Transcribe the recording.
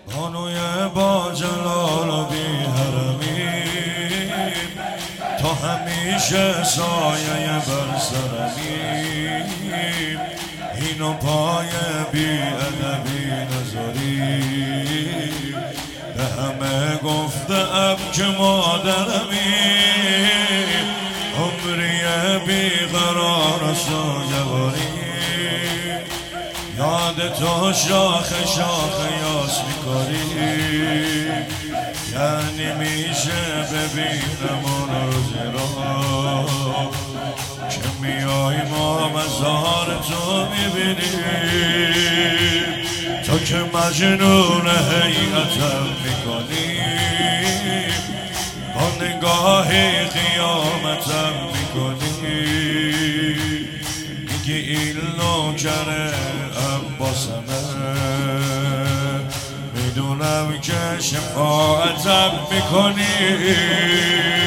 بانوی با جلال و بی حرمی، تو همیشه سایه بر سرمی. اینو پای بی ادبی نذاری، به همه گفتم که مادرمی. عمری بیقرار سوگواری، یاد تو شاخه شاخه یاس میکاری. یعنی میشه ببینم اون روزی رو که میای ما مزار تو میبینی. تو که مجنون حیرتم میکنی، با نگاهی قیامتم میکنی. میگی این نوکر عباسمه، میدونم که شفاعتم میکنی.